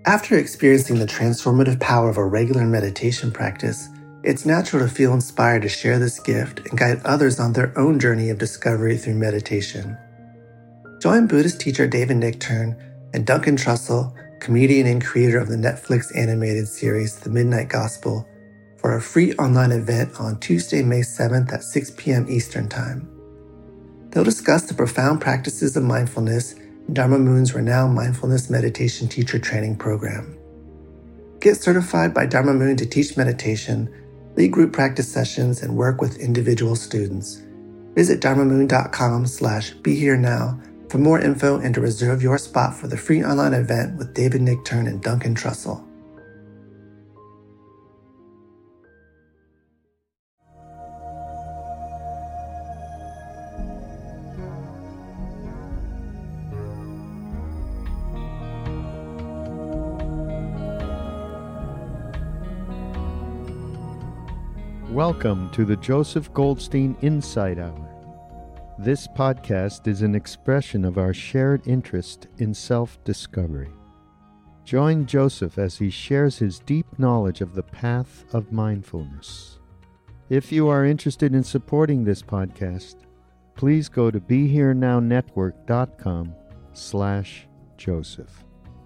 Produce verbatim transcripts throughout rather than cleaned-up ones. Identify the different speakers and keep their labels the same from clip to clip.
Speaker 1: After experiencing the transformative power of a regular meditation practice, it's natural to feel inspired to share this gift and guide others on their own journey of discovery through meditation. Join Buddhist teacher David Nichtern and Duncan Trussell, comedian and creator of the Netflix animated series The Midnight Gospel, for a free online event on Tuesday, May seventh at six p.m. Eastern Time. They'll discuss the profound practices of mindfulness in Dharma Moon's renowned mindfulness meditation teacher training program. Get certified by Dharma Moon to teach meditation, lead group practice sessions, and work with individual students. Visit dharmamoon.com slash be here now for more info and to reserve your spot for the free online event with David Nichtern and Duncan Trussell.
Speaker 2: Welcome to the Joseph Goldstein Insight Hour. This podcast is an expression of our shared interest in self-discovery. Join Joseph as he shares his deep knowledge of the path of mindfulness. If you are interested in supporting this podcast, please go to BeHereNowNetwork.com slash Joseph.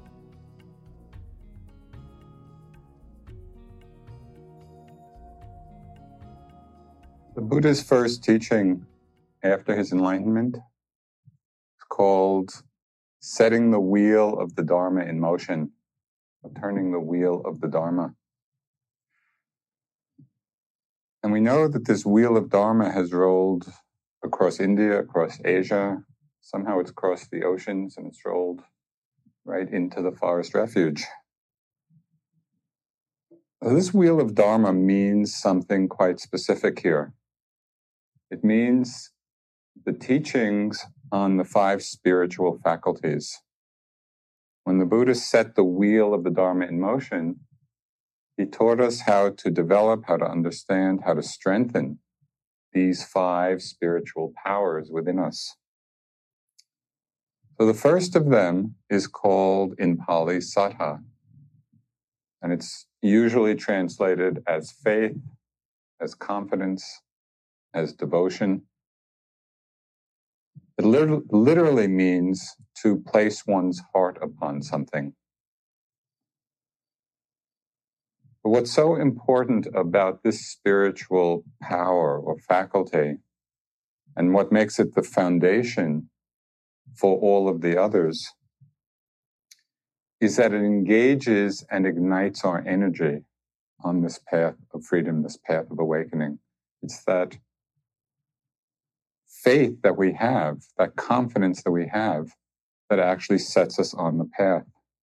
Speaker 3: The Buddha's first teaching after his enlightenment is called setting the wheel of the Dharma in motion, or turning the wheel of the Dharma. And we know that this wheel of Dharma has rolled across India, across Asia. Somehow it's crossed the oceans and it's rolled right into the forest refuge. Now, this wheel of Dharma means something quite specific here. It means the teachings on the five spiritual faculties. When the Buddha set the wheel of the Dharma in motion, he taught us how to develop, how to understand, how to strengthen these five spiritual powers within us. So the first of them is called in Pali Saddha, and it's usually translated as faith, as confidence, as devotion. It literally means to place one's heart upon something. But what's so important about this spiritual power or faculty, and what makes it the foundation for all of the others, is that it engages and ignites our energy on this path of freedom, this path of awakening. It's that faith that we have, that confidence that we have, that actually sets us on the path.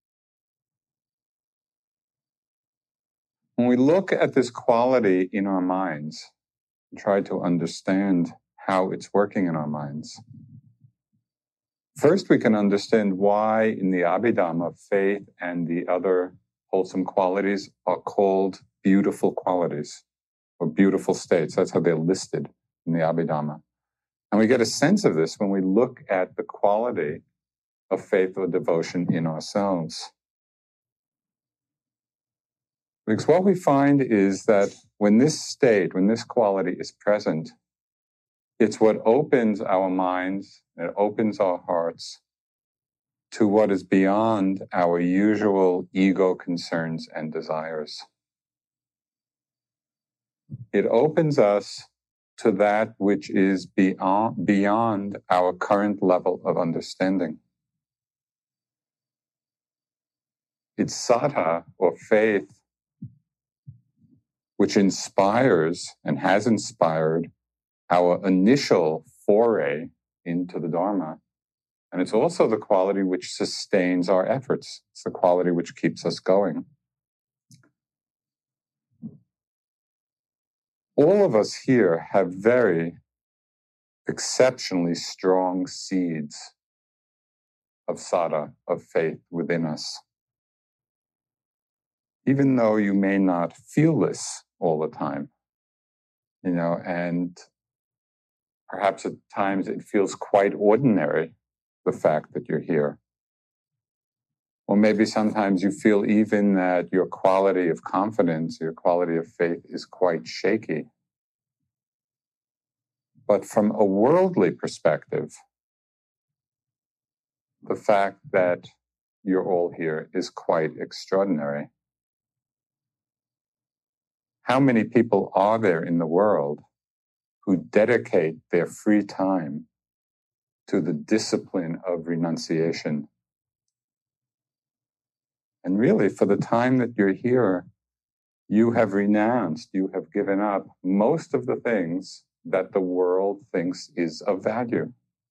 Speaker 3: When we look at this quality in our minds and try to understand how it's working in our minds, first we can understand why in the Abhidhamma, faith and the other wholesome qualities are called beautiful qualities or beautiful states. That's how they're listed in the Abhidhamma. And we get a sense of this when we look at the quality of faith or devotion in ourselves. Because what we find is that when this state, when this quality is present, it's what opens our minds, it opens our hearts to what is beyond our usual ego concerns and desires. It opens us to that which is beyond, beyond our current level of understanding. It's saddha, or faith, which inspires and has inspired our initial foray into the Dharma. And it's also the quality which sustains our efforts. It's the quality which keeps us going. All of us here have very exceptionally strong seeds of saddha, of faith within us. Even though you may not feel this all the time, you know, and perhaps at times it feels quite ordinary, the fact that you're here. Or maybe sometimes you feel even that your quality of confidence, your quality of faith is quite shaky. But from a worldly perspective, the fact that you're all here is quite extraordinary. How many people are there in the world who dedicate their free time to the discipline of renunciation? And really, for the time that you're here, you have renounced, you have given up most of the things that the world thinks is of value.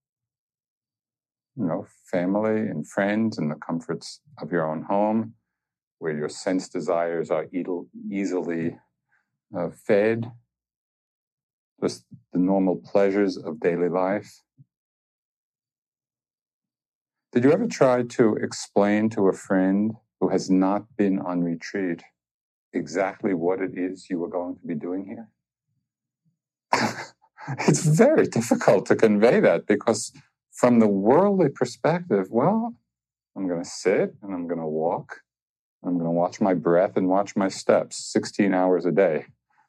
Speaker 3: You know, family and friends and the comforts of your own home, where your sense desires are easily uh, fed, just the normal pleasures of daily life. Did you ever try to explain to a friend who has not been on retreat exactly what it is you were going to be doing here? It's very difficult to convey that, because from the worldly perspective, well, I'm going to sit and I'm going to walk. I'm going to watch my breath and watch my steps sixteen hours a day.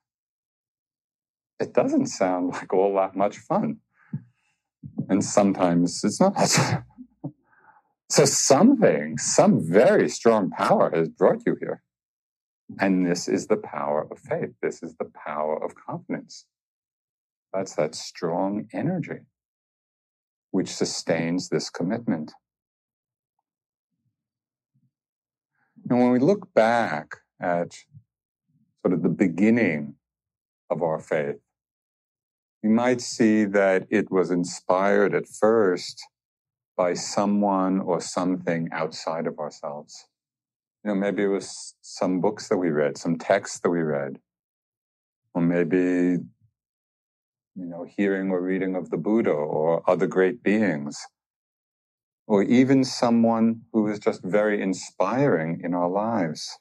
Speaker 3: It doesn't sound like all that much fun. And sometimes it's not. So something, some very strong power has brought you here. And this is the power of faith. This is the power of confidence. That's that strong energy which sustains this commitment. And when we look back at sort of the beginning of our faith, we might see that it was inspired at first by someone or something outside of ourselves. You know, maybe it was some books that we read, some texts that we read, or maybe, you know, hearing or reading of the Buddha or other great beings, or even someone who is just very inspiring in our lives.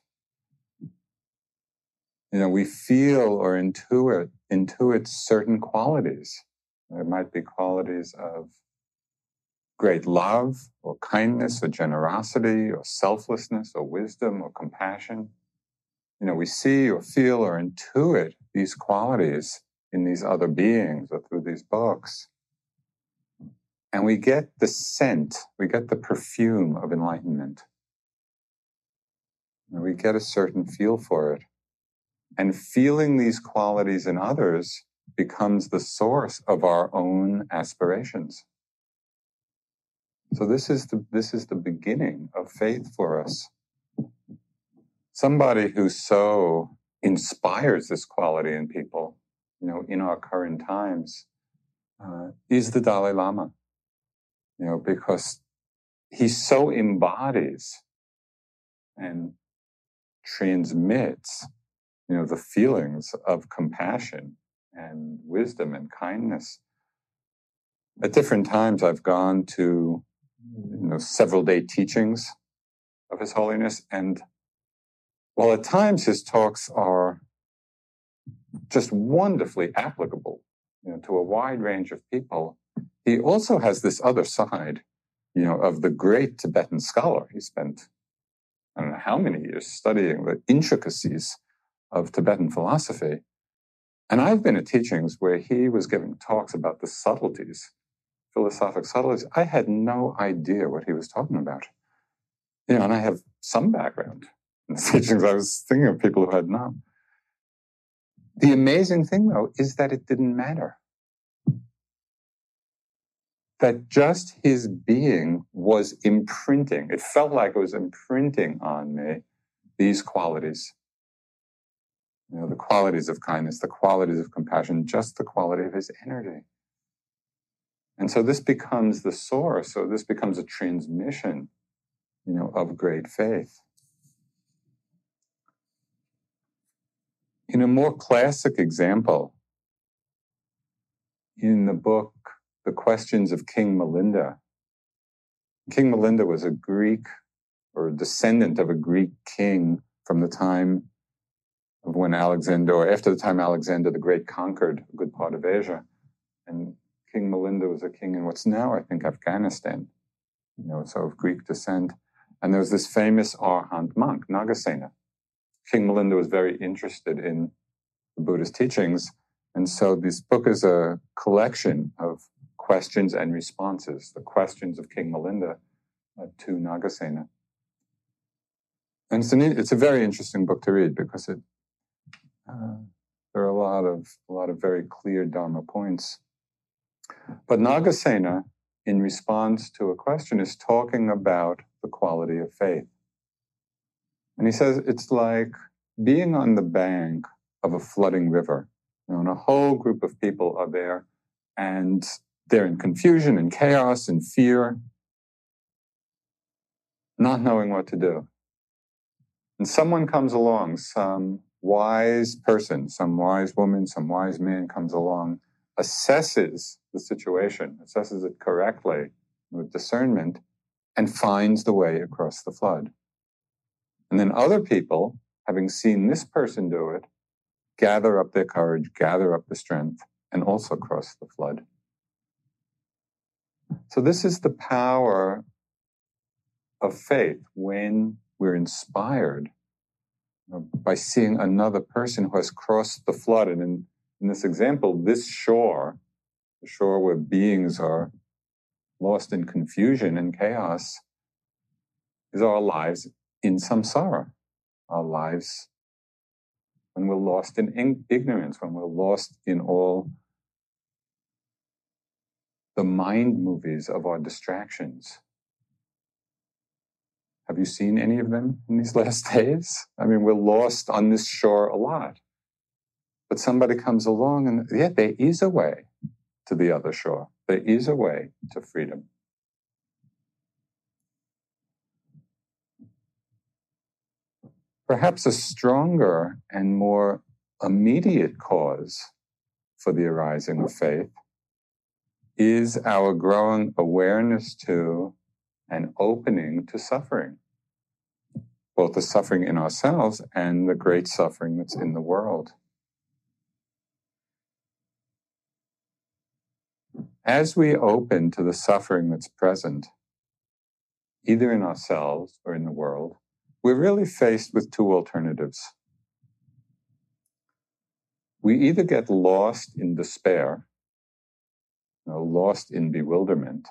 Speaker 3: You know, we feel or intuit, intuit certain qualities. There might be qualities of great love or kindness or generosity or selflessness or wisdom or compassion. You know, we see or feel or intuit these qualities in these other beings or through these books. And we get the scent, we get the perfume of enlightenment. And we get a certain feel for it. And feeling these qualities in others becomes the source of our own aspirations. So this is the, this is the beginning of faith for us. Somebody who so inspires this quality in people, you know, in our current times, uh, is the Dalai Lama. You know, because he so embodies and transmits, you know, the feelings of compassion and wisdom and kindness. At different times, I've gone to, you know, several day teachings of His Holiness, and while at times his talks are just wonderfully applicable, you know, to a wide range of people, he also has this other side, you know, of the great Tibetan scholar. He spent, I don't know how many years studying the intricacies of Tibetan philosophy. And I've been at teachings where he was giving talks about the subtleties, philosophic subtleties. I had no idea what he was talking about. You know, and I have some background in the teachings. I was thinking of people who had none. The amazing thing, though, is that it didn't matter. That just his being was imprinting. It felt like it was imprinting on me these qualities. You know, the qualities of kindness, the qualities of compassion, just the quality of his energy. And so this becomes the source, so this becomes a transmission, you know, of great faith. In a more classic example, in the book, The Questions of King Milinda, King Milinda was a Greek, or a descendant of a Greek king from the time of when Alexander, or after the time Alexander the Great conquered a good part of Asia. And King Milinda was a king in what's now, I think, Afghanistan, you know, so of Greek descent. And there was this famous Arhat monk, Nagasena. King Milinda was very interested in the Buddhist teachings. And so this book is a collection of questions and responses, the questions of King Milinda uh, to Nagasena. And it's, an, it's a very interesting book to read because it uh, there are a lot of a lot of very clear Dharma points. But Nagasena, in response to a question, is talking about the quality of faith. And he says it's like being on the bank of a flooding river. You know, and a whole group of people are there, and they're in confusion and chaos and fear, not knowing what to do. And someone comes along, some wise person, some wise woman, some wise man comes along, assesses the situation, assesses it correctly with discernment, and finds the way across the flood. And then other people, having seen this person do it, gather up their courage, gather up the strength, and also cross the flood. So this is the power of faith when we're inspired you know, by seeing another person who has crossed the flood. And in, in this example, this shore, the shore where beings are lost in confusion and chaos, is our lives in samsara, our lives when we're lost in ignorance, when we're lost in all the mind movies of our distractions. Have you seen any of them in these last days? I mean, we're lost on this shore a lot. But somebody comes along and, yeah, there is a way to the other shore. There is a way to freedom. Perhaps a stronger and more immediate cause for the arising of faith is our growing awareness to and opening to suffering, both the suffering in ourselves and the great suffering that's in the world. As we open to the suffering that's present, either in ourselves or in the world, we're really faced with two alternatives. We either get lost in despair, you know, lost in bewilderment,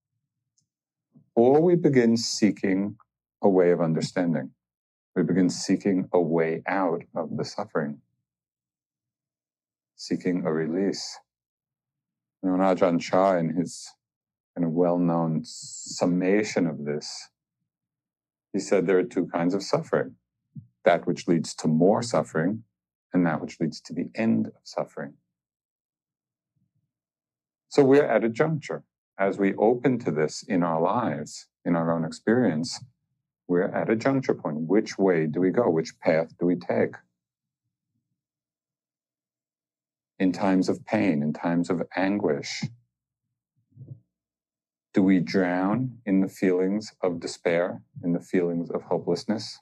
Speaker 3: or we begin seeking a way of understanding. We begin seeking a way out of the suffering, seeking a release. You know, Ajahn Chah, in his kind of well-known summation of this, he said there are two kinds of suffering, that which leads to more suffering and that which leads to the end of suffering. So we're at a juncture. As we open to this in our lives, in our own experience, we're at a juncture point. Which way do we go? Which path do we take? In times of pain, in times of anguish, do we drown in the feelings of despair, in the feelings of hopelessness?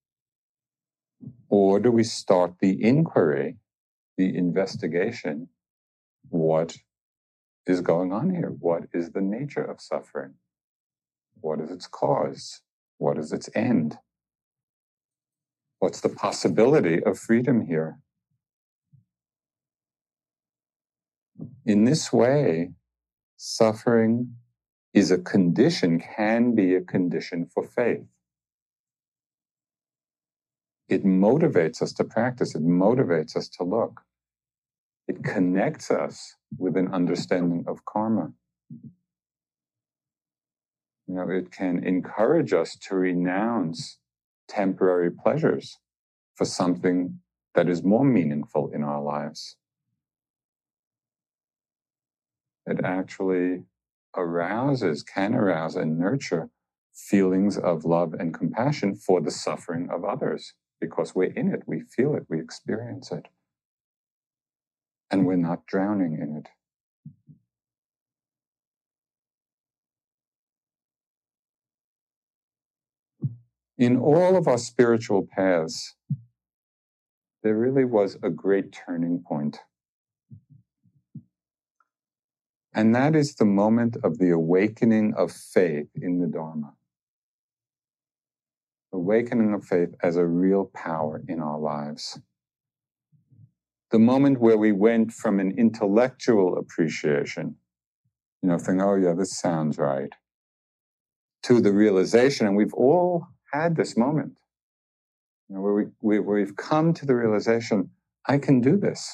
Speaker 3: Or do we start the inquiry, the investigation? What is going on here? What is the nature of suffering? What is its cause? What is its end? What's the possibility of freedom here? In this way, suffering is a condition, can be a condition for faith. It motivates us to practice. It motivates us to look. It connects us with an understanding of karma. You know, it can encourage us to renounce temporary pleasures for something that is more meaningful in our lives. It actually arouses, can arouse and nurture feelings of love and compassion for the suffering of others, because we're in it, we feel it, we experience it, and we're not drowning in it. In all of our spiritual paths, there really was a great turning point. And that is the moment of the awakening of faith in the Dharma. awakening of faith as a real power in our lives. The moment where we went from an intellectual appreciation, you know, thinking, oh yeah, this sounds right, to the realization, and we've all had this moment, you know, where we, we where we've come to the realization, I can do this.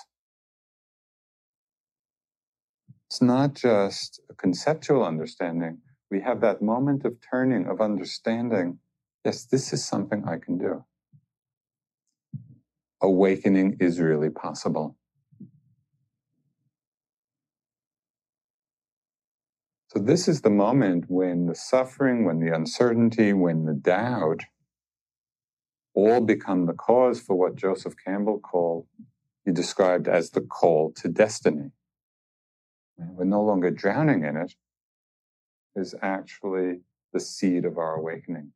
Speaker 3: It's not just a conceptual understanding. We have that moment of turning, of understanding, yes, this is something I can do. Awakening is really possible. So this is the moment when the suffering, when the uncertainty, when the doubt all become the cause for what Joseph Campbell called, he described as the call to destiny. We're no longer drowning in it. Is actually the seed of our awakening.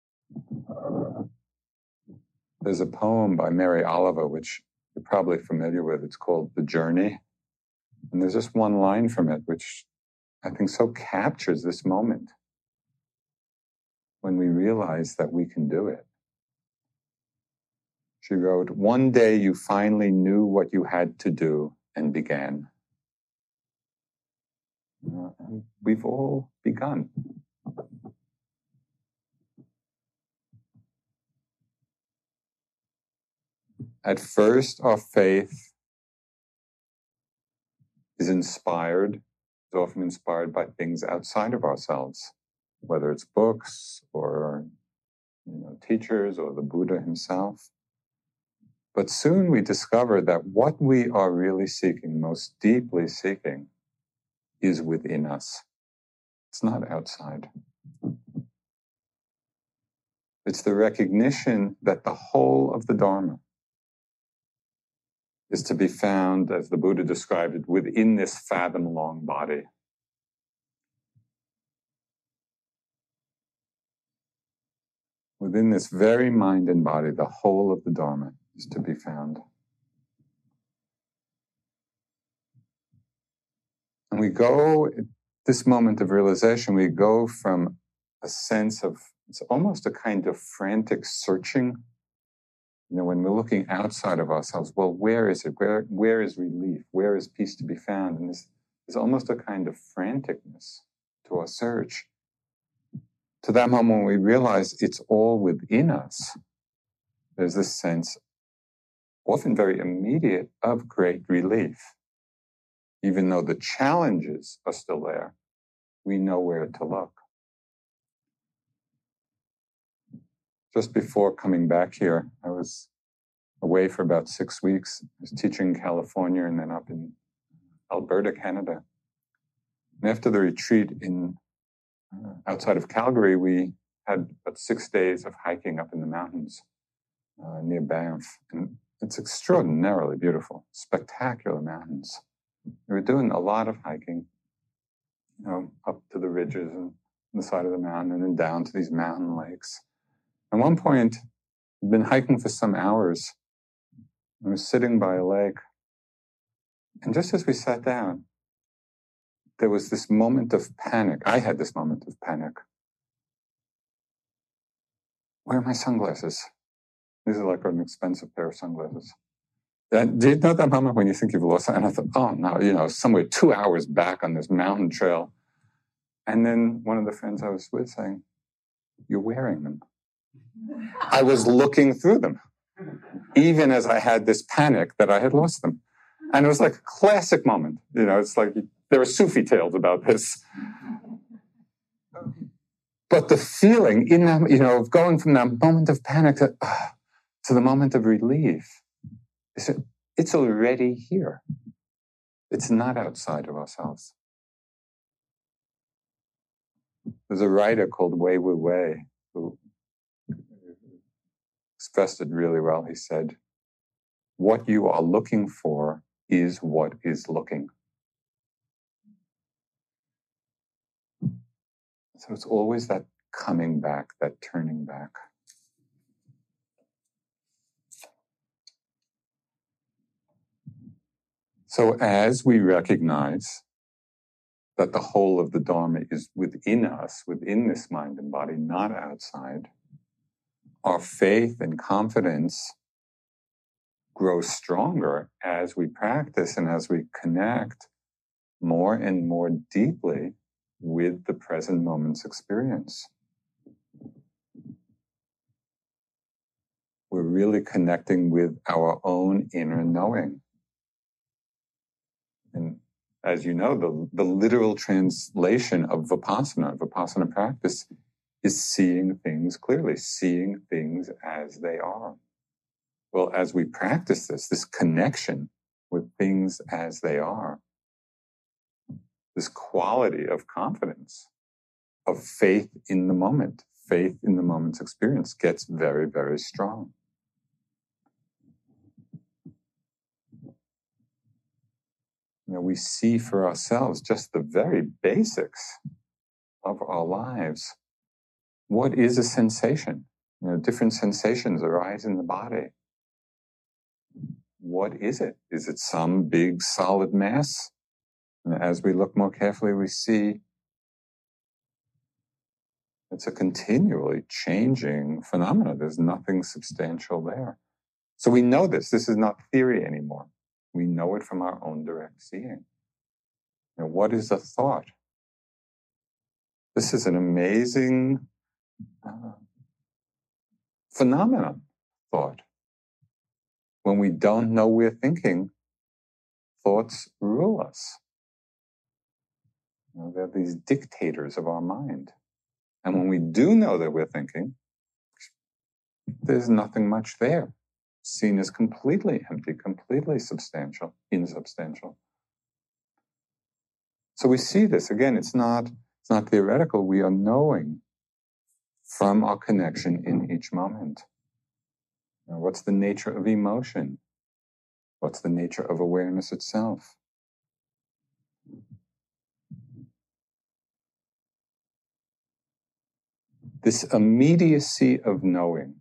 Speaker 3: There's a poem by Mary Oliver, which you're probably familiar with. It's called The Journey. And there's just one line from it, which I think so captures this moment when we realize that we can do it. She wrote, "One day you finally knew what you had to do and began." You know, and we've all begun. At first, our faith is inspired, is often inspired by things outside of ourselves, whether it's books or, you know, teachers or the Buddha himself. But soon we discover that what we are really seeking, most deeply seeking, is within us. It's not outside. It's the recognition that the whole of the Dharma is to be found, as the Buddha described it, within this fathom-long body. Within this very mind and body, the whole of the Dharma is to be found. And we go, at this moment of realization, we go from a sense of, it's almost a kind of frantic searching. You know, when we're looking outside of ourselves, well, where is it? Where, where is relief? Where is peace to be found? And this is almost a kind of franticness to our search. To that moment when we realize it's all within us, there's this sense, often very immediate, of great relief. Even though the challenges are still there, we know where to look. Just before coming back here, I was away for about six weeks. I was teaching in California and then up in Alberta, Canada. And after the retreat in uh, outside of Calgary, we had about six days of hiking up in the mountains uh, near Banff. And it's extraordinarily beautiful, spectacular mountains. We were doing a lot of hiking, you know, up to the ridges and the side of the mountain and then down to these mountain lakes. At one point, I'd been hiking for some hours. I was sitting by a lake. And just as we sat down, there was this moment of panic. I had this moment of panic. Where are my sunglasses? These are like an expensive pair of sunglasses. And do you know that moment when you think you've lost it? And I thought, oh no, you know, somewhere two hours back on this mountain trail. And then one of the friends I was with saying, you're wearing them. I was looking through them, even as I had this panic that I had lost them. And it was like a classic moment. You know, it's like there are Sufi tales about this. But the feeling in that, you know, of going from that moment of panic to, uh, to the moment of relief, it's already here. It's not outside of ourselves. There's a writer called Wei Wu Wei who expressed it really well. He said, what you are looking for is what is looking. So it's always that coming back, that turning back. So as we recognize that the whole of the Dharma is within us, within this mind and body, not outside, our faith and confidence grow stronger as we practice and as we connect more and more deeply with the present moment's experience. We're really connecting with our own inner knowing. And as you know, the, the literal translation of Vipassana, Vipassana practice, is seeing things clearly, seeing things as they are. Well, as we practice this, this connection with things as they are, this quality of confidence, of faith in the moment, faith in the moment's experience gets very, very strong. You know, we see for ourselves just the very basics of our lives. What is a sensation? You know, different sensations arise in the body. What is it? Is it some big solid mass? And as we look more carefully, we see it's a continually changing phenomenon. There's nothing substantial there. So we know this. This is not theory anymore. We know it from our own direct seeing. You know, what is a thought? This is an amazing uh, phenomenon, thought. When we don't know we're thinking, thoughts rule us. You know, they're these dictators of our mind. And when we do know that we're thinking, there's nothing much there. Seen as completely empty, completely substantial, insubstantial. So we see this again. It's not, it's not theoretical. We are knowing from our connection in each moment. Now, what's the nature of emotion? What's the nature of awareness itself? This immediacy of knowing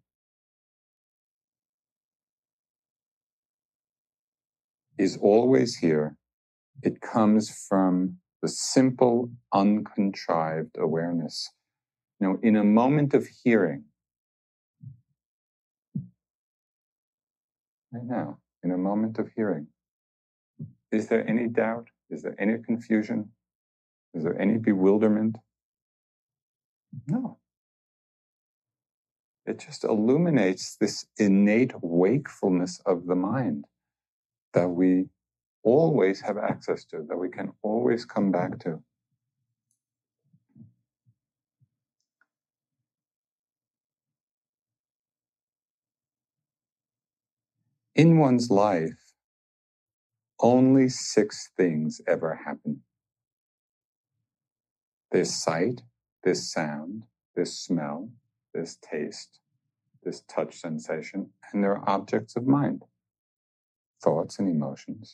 Speaker 3: is always here. It comes from the simple, uncontrived awareness. You know, in a moment of hearing, right now, in a moment of hearing, is there any doubt? Is there any confusion? Is there any bewilderment? No. It just illuminates this innate wakefulness of the mind that we always have access to, that we can always come back to. In one's life, only six things ever happen. There's sight, there's sound, there's smell, there's taste, there's touch sensation, and there are objects of mind, thoughts and emotions.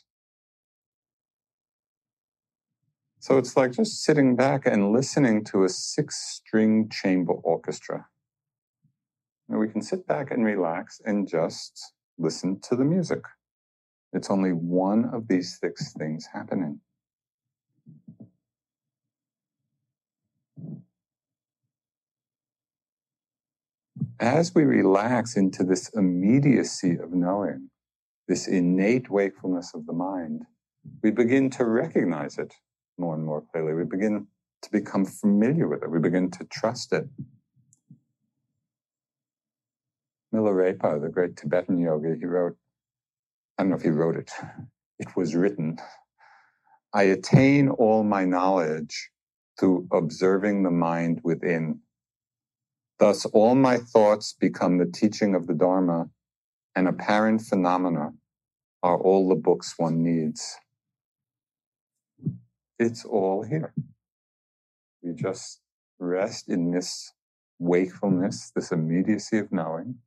Speaker 3: So it's like just sitting back and listening to a six-string chamber orchestra. And we can sit back and relax and just listen to the music. It's only one of these six things happening. As we relax into this immediacy of knowing, this innate wakefulness of the mind, we begin to recognize it more and more clearly. We begin to become familiar with it. We begin to trust it. Milarepa, the great Tibetan yogi, he wrote, I don't know if he wrote it, it was written, I attain all my knowledge through observing the mind within. Thus, all my thoughts become the teaching of the Dharma, and apparent phenomena are all the books one needs. It's all here. We just rest in this wakefulness, this immediacy of knowing,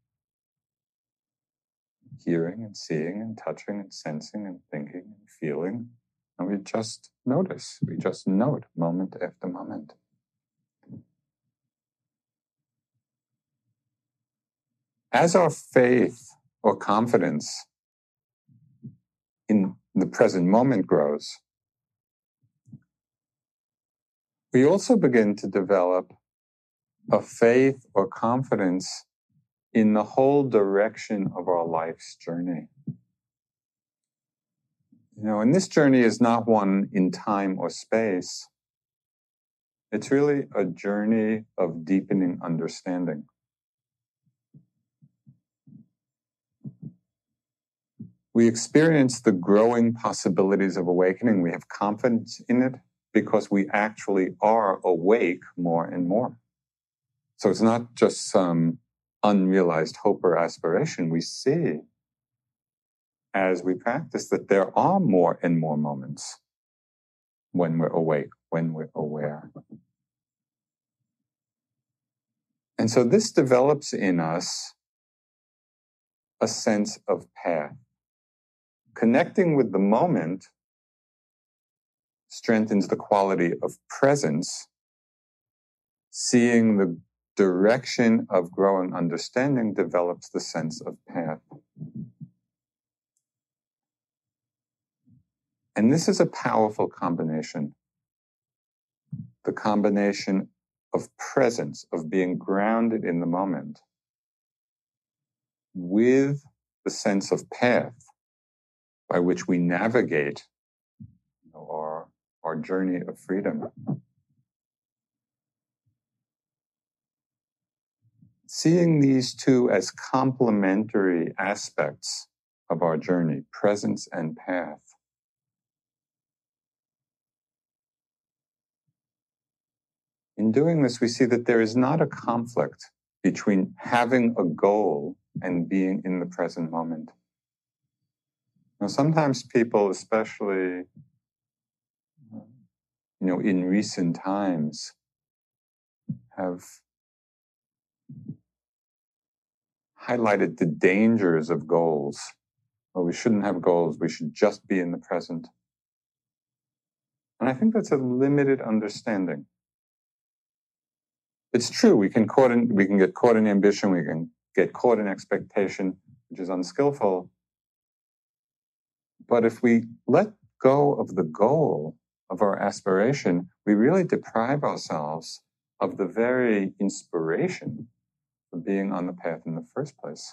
Speaker 3: hearing and seeing and touching and sensing and thinking and feeling. And we just notice. We just note moment after moment. As our faith or confidence in the present moment grows, we also begin to develop a faith or confidence in the whole direction of our life's journey. You know, and this journey is not one in time or space. It's really a journey of deepening understanding. We experience the growing possibilities of awakening. We have confidence in it because we actually are awake more and more. So it's not just some unrealized hope or aspiration. We see as we practice that there are more and more moments when we're awake, when we're aware. And so this develops in us a sense of path. Connecting with the moment strengthens the quality of presence. Seeing the direction of growing understanding develops the sense of path. And this is a powerful combination. The combination of presence, of being grounded in the moment, with the sense of path by which we navigate you know, our, our journey of freedom. Seeing these two as complementary aspects of our journey, presence and path, in doing this, we see that there is not a conflict between having a goal and being in the present moment. Now, sometimes people, especially, you know, in recent times, have highlighted the dangers of goals. Well, we shouldn't have goals. We should just be in the present. And I think that's a limited understanding. It's true, we can, caught in, we can get caught in ambition, we can get caught in expectation, which is unskillful. But if we let go of the goal of our aspiration, we really deprive ourselves of the very inspiration for being on the path in the first place.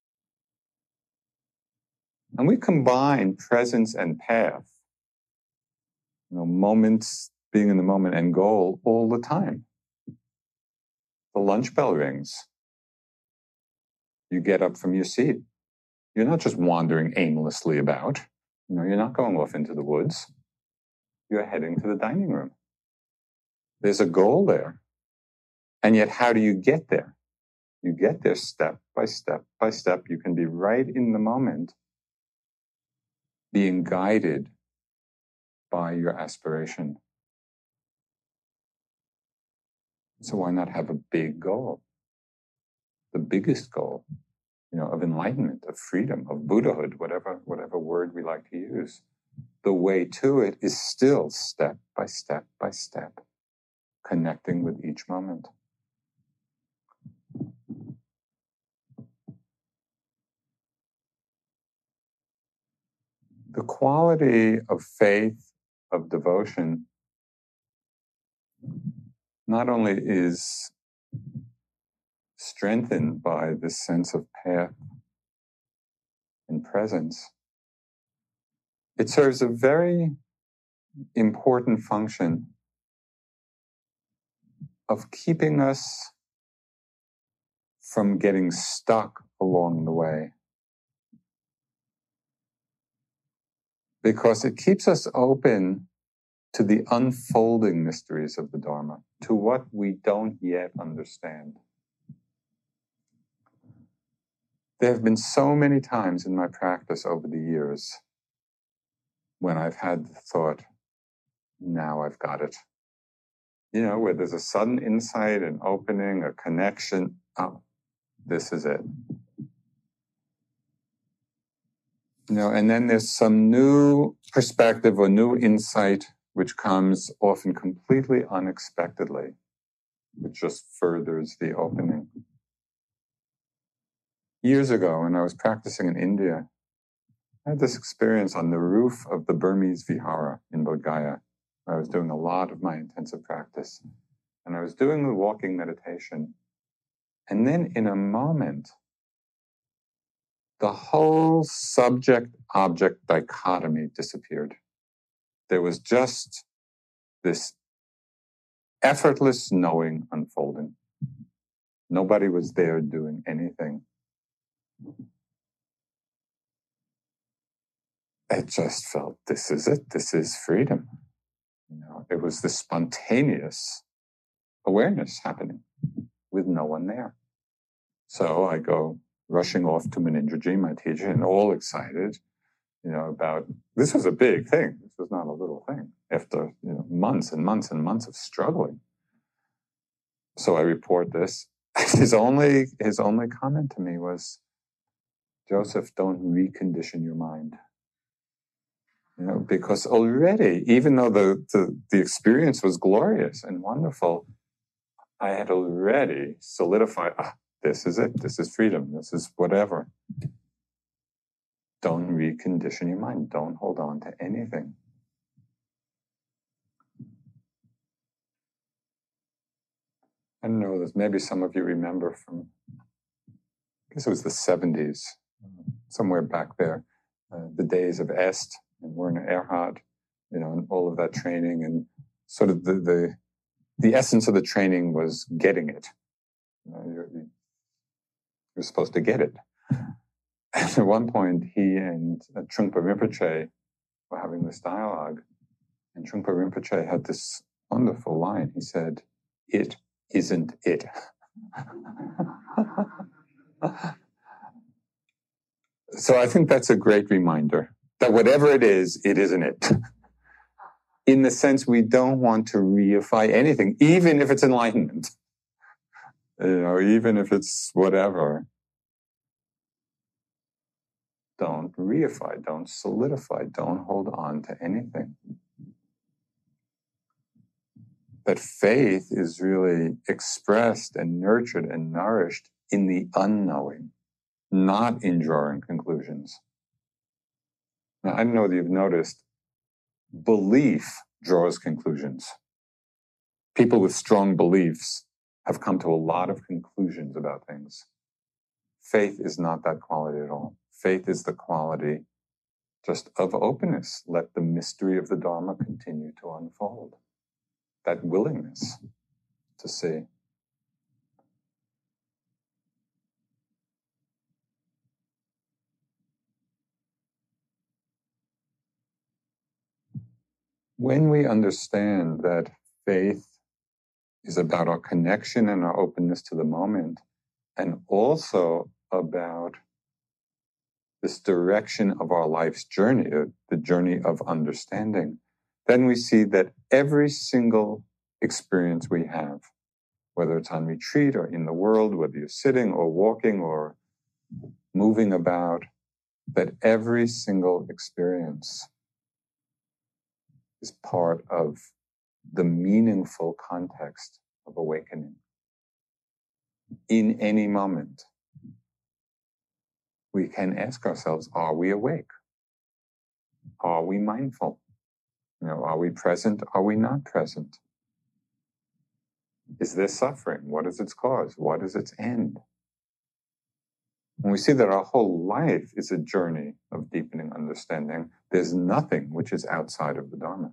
Speaker 3: And we combine presence and path, you know, moments, being in the moment, and goal all the time. The lunch bell rings. You get up from your seat. You're not just wandering aimlessly about. You know, you're not going off into the woods. You're heading to the dining room. There's a goal there. And yet, how do you get there? You get there step by step by step. You can be right in the moment, being guided by your aspiration. So why not have a big goal? The biggest goal, you know, of enlightenment, of freedom, of Buddhahood, whatever, whatever word we like to use. The way to it is still step by step by step, connecting with each moment. The quality of faith, of devotion, not only is strengthened by this sense of path and presence, it serves a very important function of keeping us from getting stuck along the way. Because it keeps us open to the unfolding mysteries of the Dharma, to what we don't yet understand. There have been so many times in my practice over the years when I've had the thought, now I've got it. You know, where there's a sudden insight, an opening, a connection. Oh, this is it. You know, and then there's some new perspective or new insight which comes often completely unexpectedly, which just furthers the opening. Years ago, when I was practicing in India, I had this experience on the roof of the Burmese Vihara in Bodh Gaya. I was doing a lot of my intensive practice, and I was doing the walking meditation, And then in a moment, the whole subject-object dichotomy disappeared. There was just this effortless knowing unfolding. Nobody was there doing anything. It just felt, this is it. This is freedom. You know, it was this spontaneous awareness happening with no one there. So I go rushing off to Munindraji, my teacher, and all excited, you know, about, this was a big thing. This was not a little thing after, you know, months and months and months of struggling. So I report this. His only, his only comment to me was, Joseph, don't recondition your mind. You know, because already, even though the, the, the experience was glorious and wonderful, I had already solidified, ah, this is it. This is freedom. This is whatever. Don't recondition your mind. Don't hold on to anything. I don't know, there's maybe some of you remember from, I guess it was the seventies, somewhere back there, uh, the days of Est and Werner Erhard, you know, and all of that training, and sort of the the, the essence of the training was getting it. You know, you're, you're supposed to get it. And at one point, he and uh, Trungpa Rinpoche were having this dialogue, and Trungpa Rinpoche had this wonderful line. He said, "It isn't it." So I think that's a great reminder that whatever it is, it isn't it. In the sense we don't want to reify anything, even if it's enlightenment. You know, even if it's whatever. Don't reify, don't solidify, don't hold on to anything. That faith is really expressed and nurtured and nourished in the unknowing, not in drawing conclusions. Now, I don't know whether you've noticed, belief draws conclusions. People with strong beliefs have come to a lot of conclusions about things. Faith is not that quality at all. Faith is the quality just of openness. Let the mystery of the Dharma continue to unfold. That willingness to see. When we understand that faith is about our connection and our openness to the moment, and also about this direction of our life's journey, the journey of understanding, then we see that every single experience we have, whether it's on retreat or in the world, whether you're sitting or walking or moving about, that every single experience is part of the meaningful context of awakening. In any moment, we can ask ourselves, are we awake? Are we mindful? You know, are we present? Are we not present? Is there suffering? What is its cause? What is its end? When we see that our whole life is a journey of deepening understanding, there's nothing which is outside of the Dharma.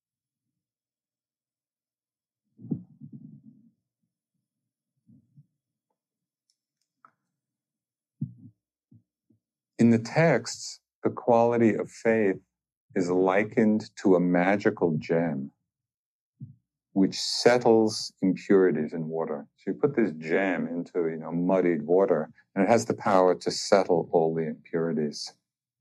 Speaker 3: In the texts, the quality of faith is likened to a magical gem which settles impurities in water. So you put this gem into, you know, muddied water, and it has the power to settle all the impurities.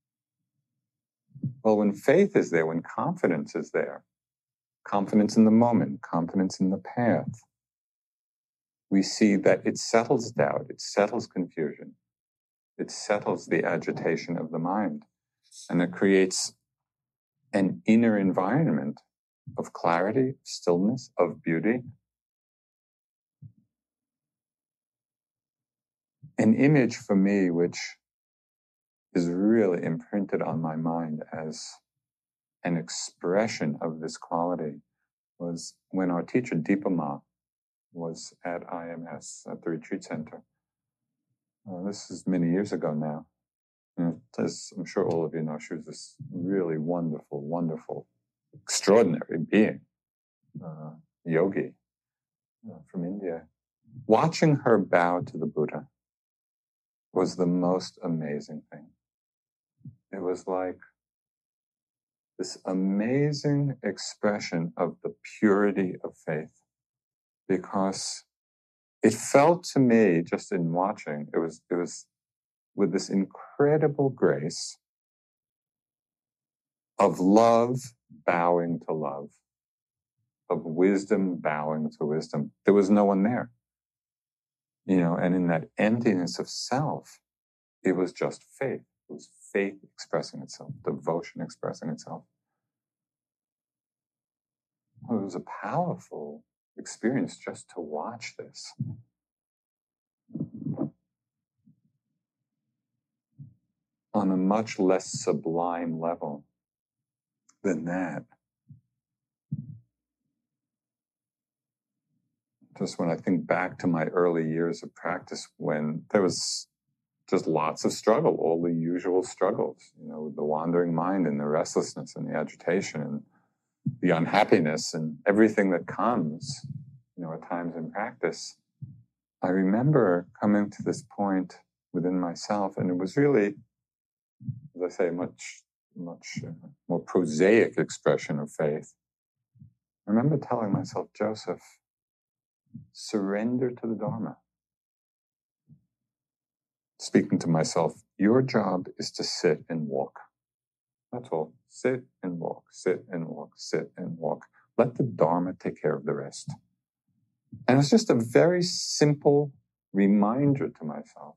Speaker 3: Well, when faith is there, when confidence is there, confidence in the moment, confidence in the path, we see that it settles doubt, it settles confusion, it settles the agitation of the mind, and it creates an inner environment of clarity, stillness, of beauty. An image for me which is really imprinted on my mind as an expression of this quality was when our teacher Dipa Ma was at I M S, at the retreat center. Uh, this is many years ago now. You know, as I'm sure all of you know, she was this really wonderful, wonderful, extraordinary being, uh, yogi uh, from India. Watching her bow to the Buddha was the most amazing thing. It was like this amazing expression of the purity of faith, because it felt to me, just in watching, it was, it was with this incredible grace of love bowing to love, of wisdom bowing to wisdom. There was no one there. You know, and in that emptiness of self, it was just faith. It was faith expressing itself, devotion expressing itself. It was a powerful experience just to watch this. On a much less sublime level than that. Just when I think back to my early years of practice, when there was just lots of struggle, all the usual struggles, you know, with the wandering mind and the restlessness and the agitation and the unhappiness and everything that comes, you know, at times in practice. I remember coming to this point within myself, and it was really, as I say, much, much uh, more prosaic expression of faith. I remember telling myself, Joseph, surrender to the Dharma. Speaking to myself, your job is to sit and walk. That's all. Sit and walk, sit and walk, sit and walk. Let the Dharma take care of the rest. And it's just a very simple reminder to myself.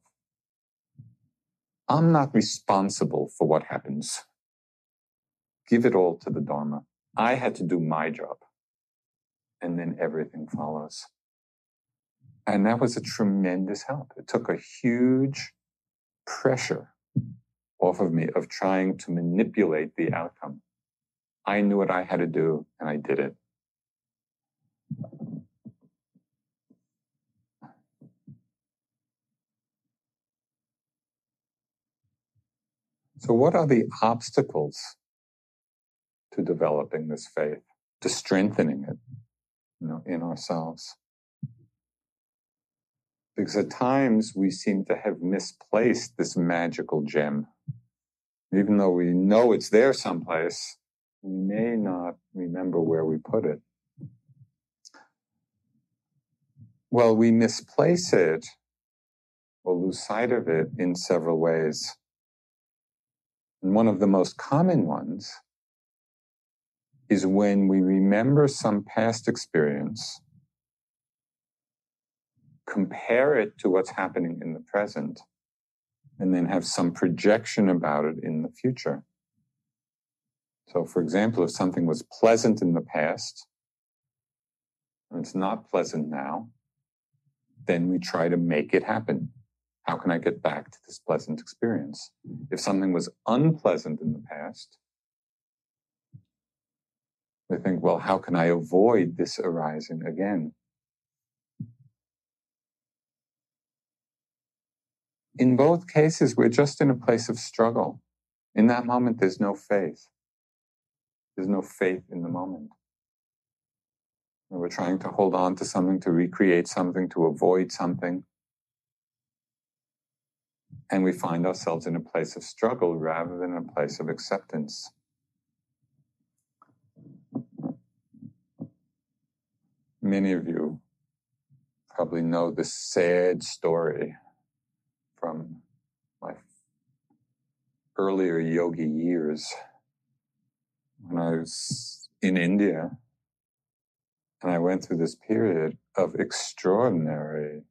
Speaker 3: I'm not responsible for what happens. Give it all to the Dharma. I had to do my job. And then everything follows. And that was a tremendous help. It took a huge pressure off of me of trying to manipulate the outcome. I knew what I had to do, and I did it. So what are the obstacles to developing this faith, to strengthening it, you know, in ourselves? Because at times we seem to have misplaced this magical gem. Even though we know it's there someplace, we may not remember where we put it. Well, we misplace it or lose sight of it in several ways. And one of the most common ones is when we remember some past experience, compare it to what's happening in the present, and then have some projection about it in the future. So, for example, if something was pleasant in the past, and it's not pleasant now, then we try to make it happen. How can I get back to this pleasant experience? If something was unpleasant in the past, we think, well, how can I avoid this arising again? In both cases, we're just in a place of struggle. In that moment, there's no faith. There's no faith in the moment. And we're trying to hold on to something, to recreate something, to avoid something. And we find ourselves in a place of struggle rather than a place of acceptance. Many of you probably know this sad story from my earlier yogi years when I was in India, and I went through this period of extraordinary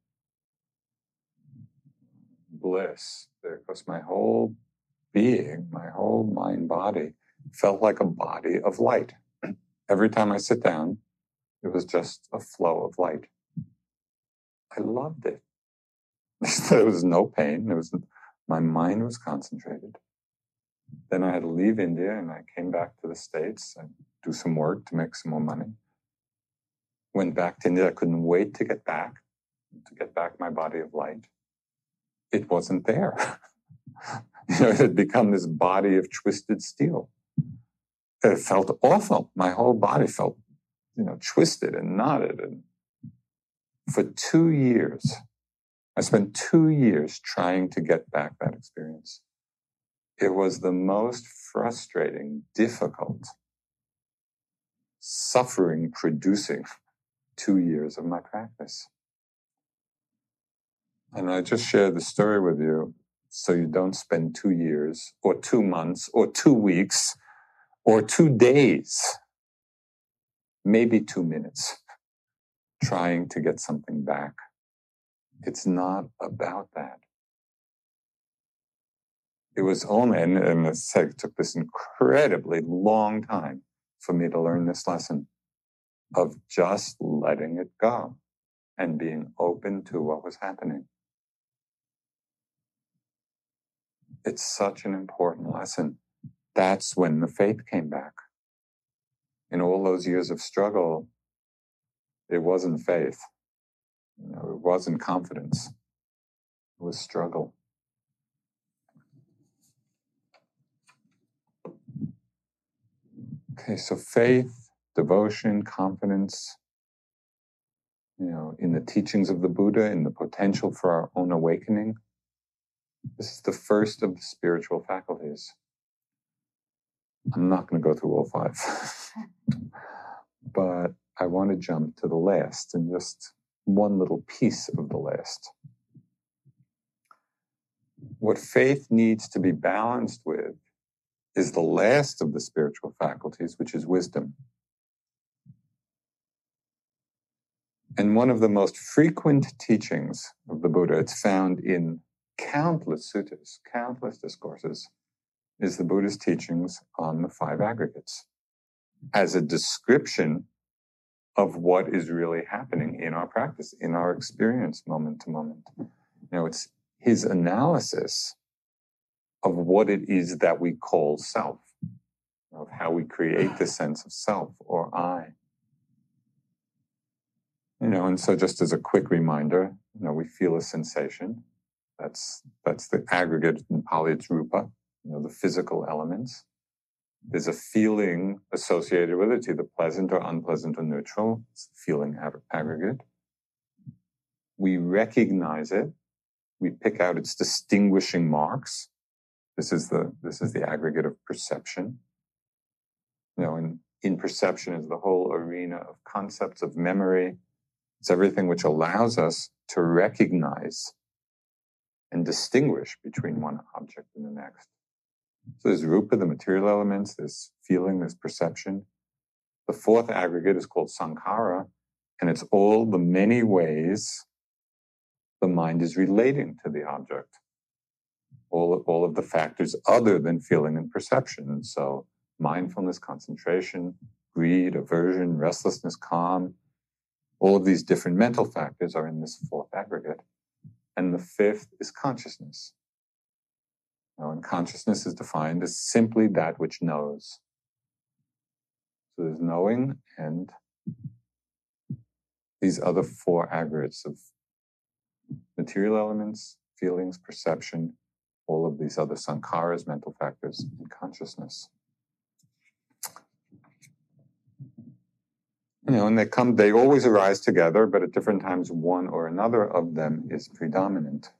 Speaker 3: bliss, because my whole being, my whole mind body felt like a body of light. Every time I sit down, it was just a flow of light. I loved it. There was no pain. There was, my mind was concentrated. Then I had to leave India, and I came back to the States and do some work to make some more money. Went back to India. I couldn't wait to get back, to get back my body of light. It wasn't there. You know, it had become this body of twisted steel. It felt awful. My whole body felt, you know, twisted and knotted. And for two years, I spent two years trying to get back that experience. It was the most frustrating, difficult, suffering-producing two years of my practice. And I just shared the story with you so you don't spend two years or two months or two weeks or two days, maybe two minutes, trying to get something back. It's not about that. It was only, and, and as I said, it took this incredibly long time for me to learn this lesson of just letting it go and being open to what was happening. It's such an important lesson. That's when the faith came back. In all those years of struggle, it wasn't faith. You know, it wasn't confidence. It was struggle. Okay, so faith, devotion, confidence, you know, in the teachings of the Buddha, in the potential for our own awakening. This is the first of the spiritual faculties. I'm not going to go through all five, but I want to jump to the last and just one little piece of the last. What faith needs to be balanced with is the last of the spiritual faculties, which is wisdom. And one of the most frequent teachings of the Buddha, it's found in countless suttas, countless discourses, is the Buddha's teachings on the five aggregates as a description of what is really happening in our practice, in our experience, moment to moment. You know, it's his analysis of what it is that we call self, of how we create the sense of self or I. You know, and so just as a quick reminder, you know, we feel a sensation. That's that's the aggregate, in Pali it's rupa, you know, the physical elements. There's a feeling associated with it, it's either pleasant or unpleasant or neutral. It's the feeling ag- aggregate. We recognize it. We pick out its distinguishing marks. This is the this is the aggregate of perception. You know, and in perception is the whole arena of concepts of memory. It's everything which allows us to recognize and distinguish between one object and the next. So there's rupa, the material elements, there's feeling, there's perception. The fourth aggregate is called sankhara, and it's all the many ways the mind is relating to the object. All of, all of the factors other than feeling and perception. So mindfulness, concentration, greed, aversion, restlessness, calm, all of these different mental factors are in this fourth aggregate. And the fifth is consciousness. Now, and consciousness is defined as simply that which knows. So there's knowing and these other four aggregates of material elements, feelings, perception, all of these other sankharas, mental factors, and consciousness. You know, and they come, they always arise together, but at different times, one or another of them is predominant.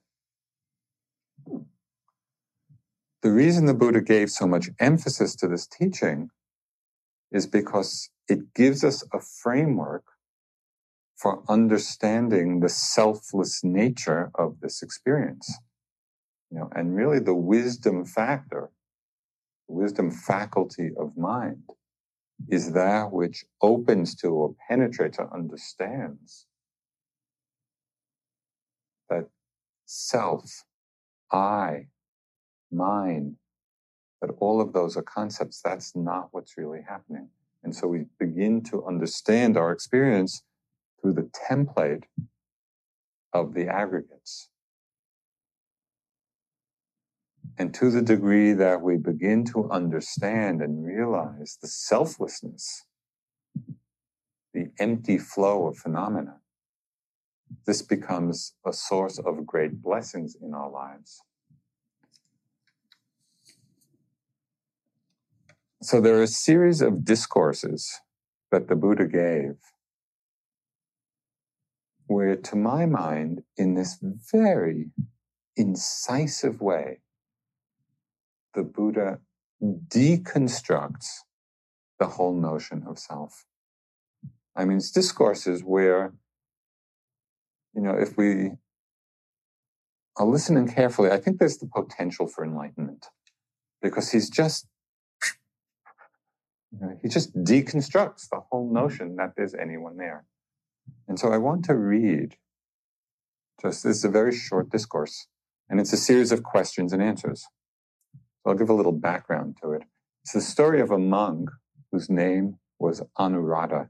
Speaker 3: The reason the Buddha gave so much emphasis to this teaching is because it gives us a framework for understanding the selfless nature of this experience. You know, and really the wisdom factor, the wisdom faculty of mind, is that which opens to or penetrates or understands that self, I, mine, that all of those are concepts. That's not what's really happening. And so we begin to understand our experience through the template of the aggregates. And to the degree that we begin to understand and realize the selflessness the empty flow of phenomena, this becomes a source of great blessings in our lives. So there are a series of discourses that the Buddha gave where, to my mind, in this very incisive way, the Buddha deconstructs the whole notion of self. I mean, it's discourses where, you know, if we are listening carefully, I think there's the potential for enlightenment, because he's just, you know, he just deconstructs the whole notion that there's anyone there. And so I want to read, just, this is a very short discourse, and it's a series of questions and answers. So I'll give a little background to it. It's the story of a monk whose name was Anuruddha.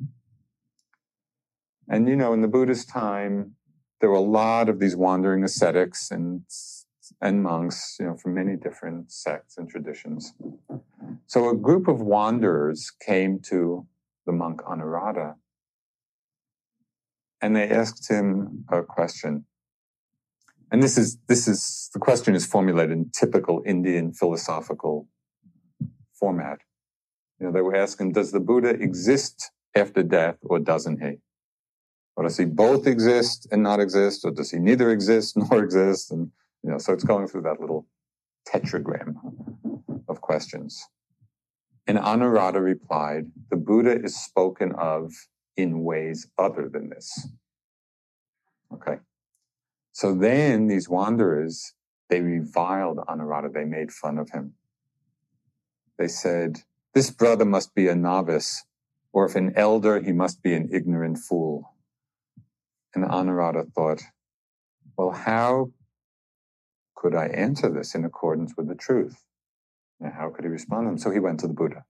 Speaker 3: And, you know, in the Buddha's time, there were a lot of these wandering ascetics and, and monks, you know, from many different sects and traditions. So a group of wanderers came to the monk Anuruddha, and they asked him a question. And this is, this is, the question is formulated in typical Indian philosophical format. You know, they were asking, does the Buddha exist after death, or doesn't he? Or does he both exist and not exist, or does he neither exist nor exist? And, you know, so it's going through that little tetragram of questions. And Anuruddha replied, the Buddha is spoken of in ways other than this. Okay. So then these wanderers, they reviled Anuruddha. They made fun of him. They said, this brother must be a novice, or if an elder, he must be an ignorant fool. And Anuruddha thought, well, how could I answer this in accordance with the truth? And how could he respond to them? So he went to the Buddha.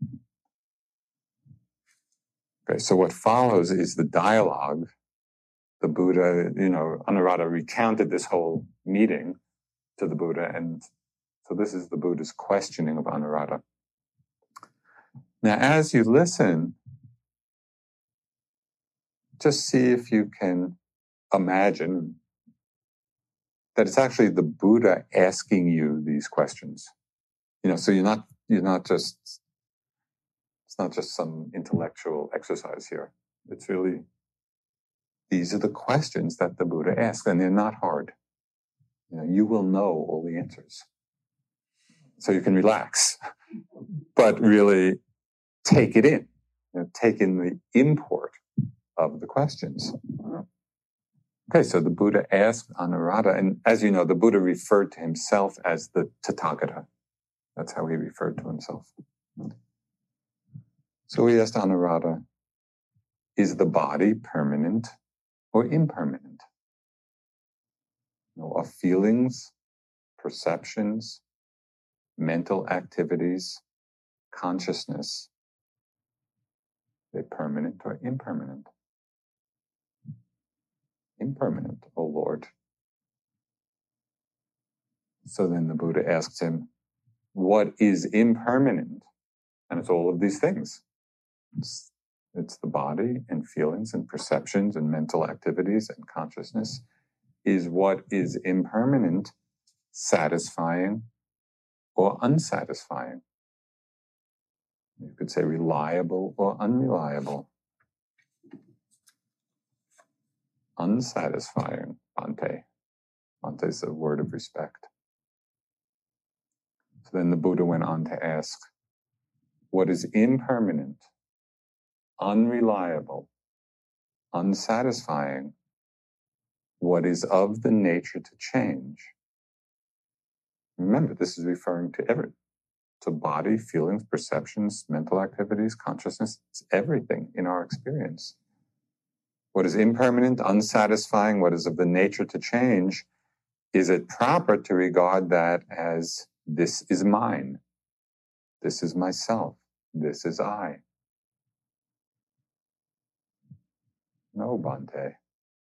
Speaker 3: Okay, so what follows is the dialogue. The Buddha, you know, Anuruddha recounted this whole meeting to the Buddha, and so this is the Buddha's questioning of Anuruddha. Now, as you listen, just see if you can imagine that it's actually the Buddha asking you these questions. You know, so you're not, you're not just, it's not just some intellectual exercise here. It's really, these are the questions that the Buddha asks, and they're not hard. You know, you will know all the answers. So you can relax, but really take it in, you know, take in the import of the questions. Okay, so the Buddha asked Anuruddha, and as you know, the Buddha referred to himself as the Tathagata. That's how he referred to himself. So he asked Anuruddha, is the body permanent or impermanent? You know, are feelings, perceptions, mental activities, consciousness, are they permanent or impermanent? Impermanent, O Lord. So then the Buddha asked him, what is impermanent? And it's all of these things. It's, it's the body and feelings and perceptions and mental activities and consciousness. Is what is impermanent satisfying or unsatisfying? You could say reliable or unreliable. Unsatisfying, Bhante. Bhante is a word of respect. So then the Buddha went on to ask, what is impermanent, unreliable, unsatisfying, what is of the nature to change? Remember, this is referring to everything, to body, feelings, perceptions, mental activities, consciousness. It's everything in our experience. What is impermanent, unsatisfying, what is of the nature to change? Is it proper to regard that as this is mine, this is myself, this is I? No, Bhante.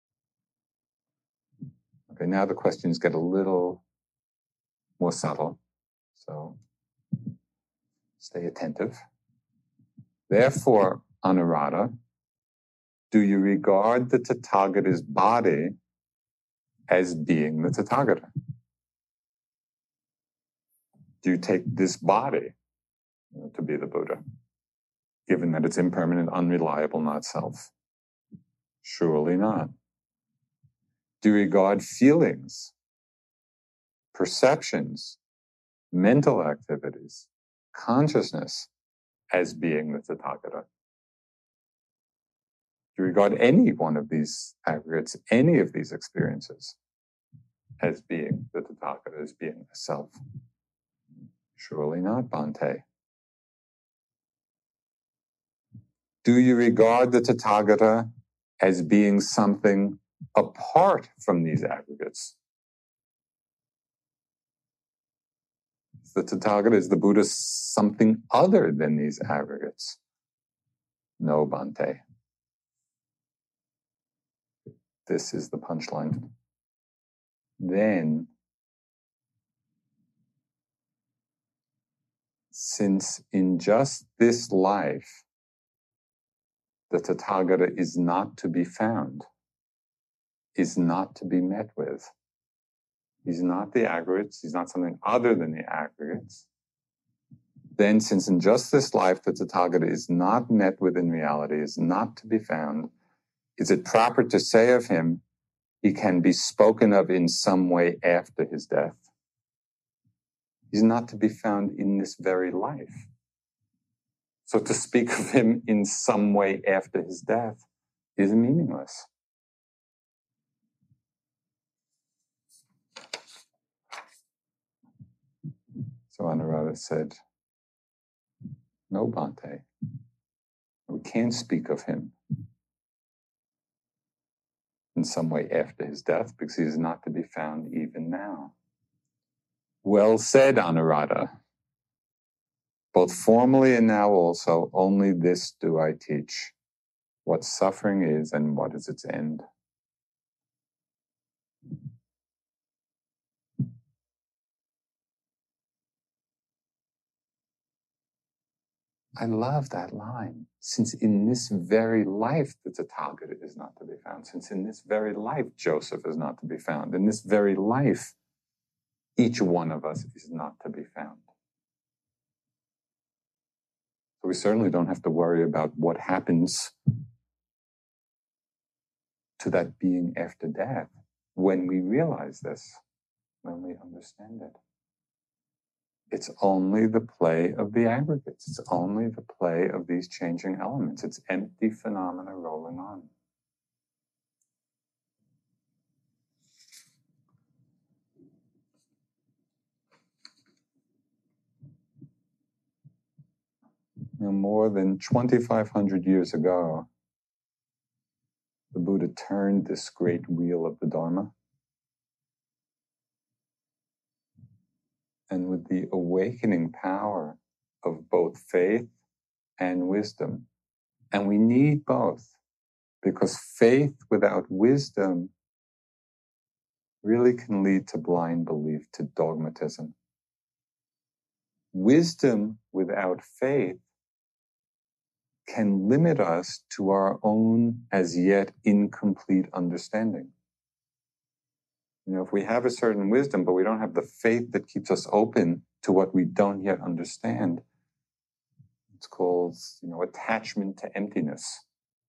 Speaker 3: Okay, now the questions get a little more subtle, so stay attentive. Therefore, Anuruddha, Do you regard the Tathagata's body as being the Tathagata? Do you take this body, you know, to be the Buddha, given that it's impermanent, unreliable, not self? Surely not. Do you regard feelings, perceptions, mental activities, consciousness as being the Tathagata? Do you regard any one of these aggregates, any of these experiences, as being the Tathagata, as being the self? Surely not, Bhante. Do you regard the Tathagata as being something apart from these aggregates? The Tathagata, is the Buddha something other than these aggregates? No, Bhante. This is the punchline. Then, since in just this life, the Tathagata is not to be found, is not to be met with, he's not the aggregates, he's not something other than the aggregates, then since in just this life the Tathagata is not met with in reality, is not to be found, is it proper to say of him, he can be spoken of in some way after his death? He's not to be found in this very life. So to speak of him in some way after his death is meaningless. So Anuruddha said, no, Bhante, we can't speak of him in some way after his death because he is not to be found even now. Well said, Anuruddha. Both formally and now also, only this do I teach, what suffering is and what is its end. I love that line. Since in this very life the Tathagata is not to be found, since in this very life Joseph is not to be found, in this very life each one of us is not to be found. So we certainly don't have to worry about what happens to that being after death when we realize this, when we understand it. It's only the play of the aggregates. It's only the play of these changing elements. It's empty phenomena rolling on. Now, more than twenty-five hundred years ago, the Buddha turned this great wheel of the Dharma. And with the awakening power of both faith and wisdom, and we need both, because faith without wisdom really can lead to blind belief, to dogmatism. Wisdom without faith can limit us to our own as yet incomplete understanding. You know, if we have a certain wisdom, but we don't have the faith that keeps us open to what we don't yet understand, it's called, you know, attachment to emptiness,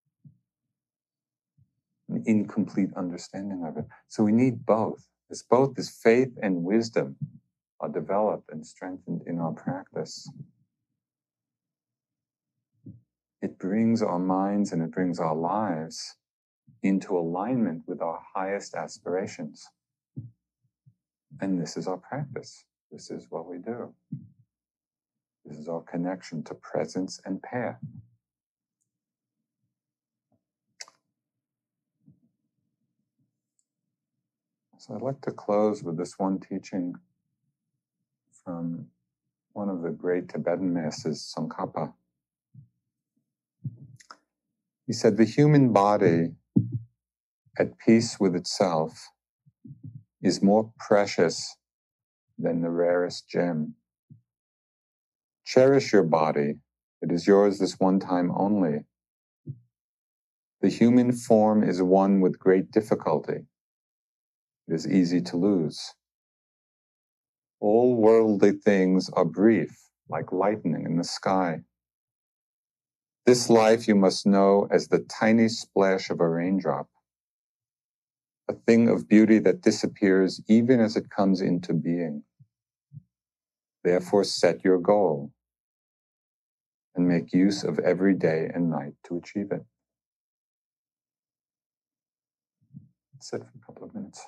Speaker 3: an incomplete understanding of it. So we need both. It's both this faith and wisdom are developed and strengthened in our practice. It brings our minds and it brings our lives into alignment with our highest aspirations. And this is our practice. This is what we do. This is our connection to presence and path. So I'd like to close with this one teaching from one of the great Tibetan masters, Tsongkhapa. He said, the human body at peace with itself is more precious than the rarest gem. Cherish your body. It is yours this one time only. The human form is one with great difficulty. It is easy to lose. All worldly things are brief, like lightning in the sky. This life you must know as the tiny splash of a raindrop, a thing of beauty that disappears even as it comes into being. Therefore, set your goal and make use of every day and night to achieve it. Sit for a couple of minutes.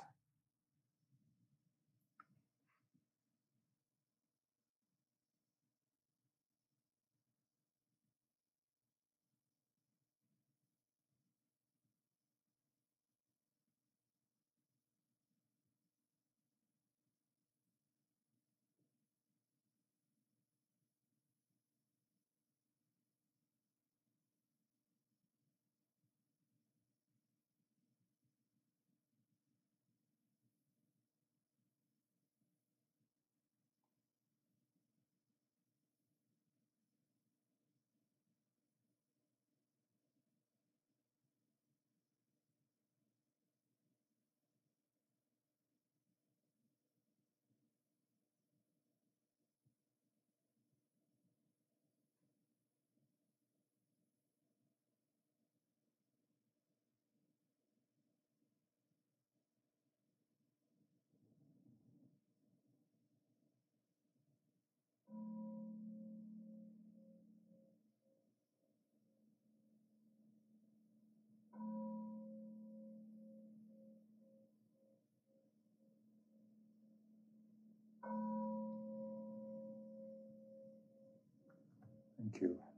Speaker 3: Thank you.